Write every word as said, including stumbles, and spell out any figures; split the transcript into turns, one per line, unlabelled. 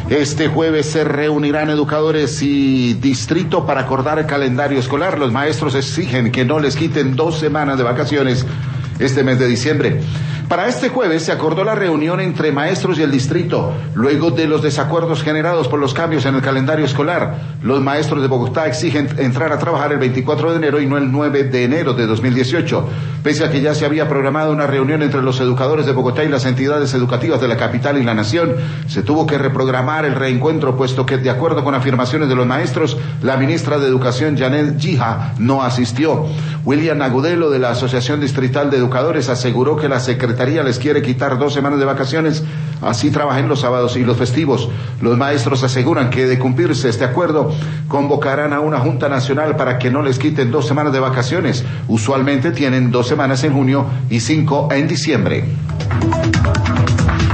Este jueves se reunirán educadores y distrito para acordar el calendario escolar. Los maestros exigen que no les quiten dos semanas de vacaciones este mes de diciembre. Para este jueves se acordó la reunión entre maestros y el distrito, luego de los desacuerdos generados por los cambios en el calendario escolar. Los maestros de Bogotá exigen entrar a trabajar el veinticuatro de enero y no el nueve de enero de dos mil dieciocho, pese a que ya se había programado una reunión entre los educadores de Bogotá y las entidades educativas de la capital y la nación. Se tuvo que reprogramar el reencuentro, puesto que, de acuerdo con afirmaciones de los maestros, la ministra de Educación, Janet Gija, no asistió. William Agudelo, de la Asociación Distrital de Educadores, aseguró que la Secretaría les quiere quitar dos semanas de vacaciones, así trabajen los sábados y los festivos. Los maestros aseguran que, de cumplirse este acuerdo, convocarán a una Junta Nacional para que no les quiten dos semanas de vacaciones. Usualmente tienen dos semanas en junio y cinco en diciembre.